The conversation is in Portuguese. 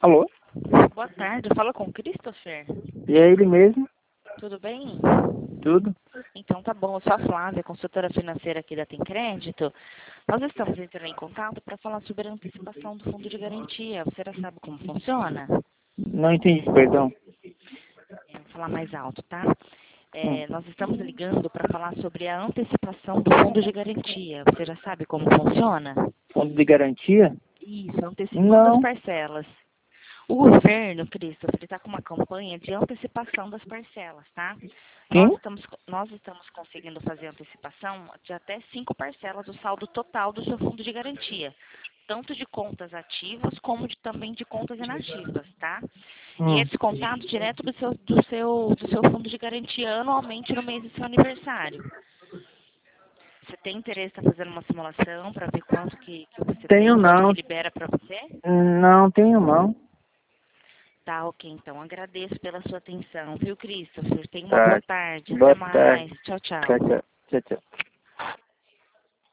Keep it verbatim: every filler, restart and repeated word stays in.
Alô? Boa tarde, fala com o Christopher. E é ele mesmo? Tudo bem? Tudo? Então tá bom, eu sou a Flávia, consultora financeira aqui da Tem Crédito. Nós estamos entrando em contato para falar sobre a antecipação do fundo de garantia. Você já sabe como funciona? Não entendi, perdão. É, vou falar mais alto, tá? Hum. É, nós estamos ligando para falar sobre a antecipação do fundo de garantia. Você já sabe como funciona? Fundo de garantia? Isso, antecipando as Não. parcelas. O governo, Christopher, ele está com uma campanha de antecipação das parcelas, tá? Nós Quem? estamos, nós estamos conseguindo fazer antecipação de até cinco parcelas do saldo total do seu fundo de garantia, tanto de contas ativas como de, também de contas inativas, tá? E é Hum. descontado direto do seu, do, seu, do seu fundo de garantia anualmente no mês do seu aniversário. Você tem interesse em estar fazendo uma simulação para ver quanto que, que você Tenho tem, quanto que não. libera para você? Não, tenho não. Tá, ok, então. Agradeço pela sua atenção, viu, Christopher? Tenha uma boa Tá. tarde. Até Boa tarde. mais. Tchau, tchau. Tchau, tchau. Tchau, tchau.